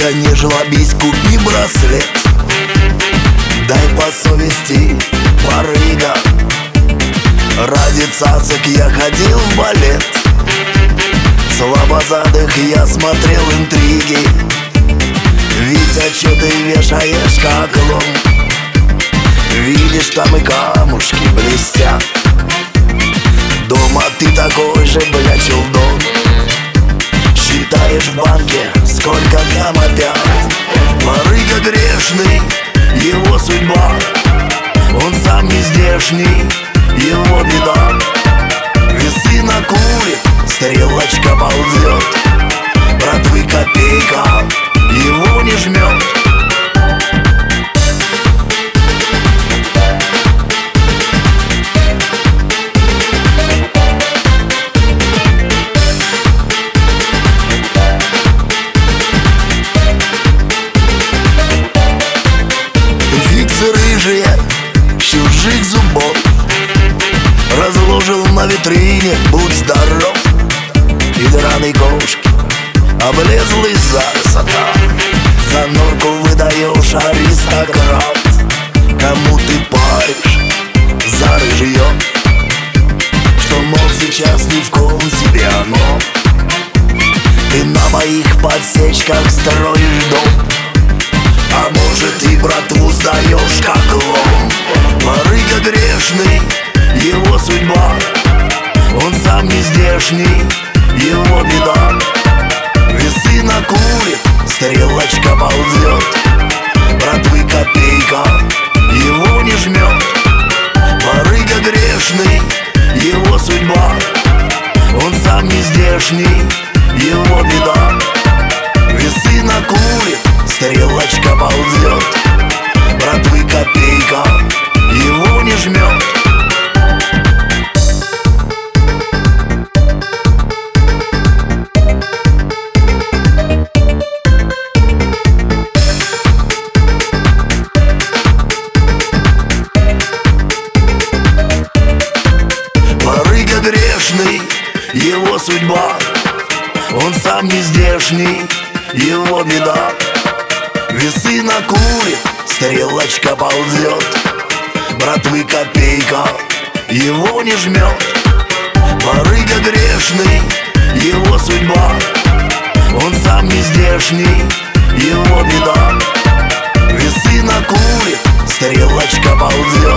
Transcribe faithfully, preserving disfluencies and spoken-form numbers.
Витя, не жлобись, купи браслет. Дай по совести, барыга. Ради цацок я ходил в балет. Слабозадых я смотрел интриги. Витя, чё ты вешаешь как лом? Видишь, там и камушки блестят. Дома ты такой же, бля, челдон. Считаешь в банке, сколько там опять. Барыга грешный, его судьба. Он сам не здешний, его беда. Весы накурит, стрелочка ползет. Братвы копейка, его не жмет. Рыжие, чужих зубов разложил на витрине, будь здоров. И драной кошки облезлый засада. За норку выдаешь, аристократ. Кому ты паришь за рыжье? Что, мол, сейчас ни в ком тебе оно. Ты на моих подсечках строишь дом. А может, и братву сдаешь как лом. Барыга грешный, его судьба. Он сам не здешний, его беда. Весы накурит, стрелочка ползет. Братвы копейка, его не жмет. Барыга грешный, его судьба. Он сам не здешний, его беда. Весы накурит, стрелочка ползет. Братвы копейка, его не жмет. Барыга грешный, его судьба. Он сам не здешний, его беда. Весы накурит, стрелочка ползет. Братвы копейка, его не жмет. Барыга грешный, его судьба. Он сам не здешний, его беда. Весы накурит, стрелочка ползет.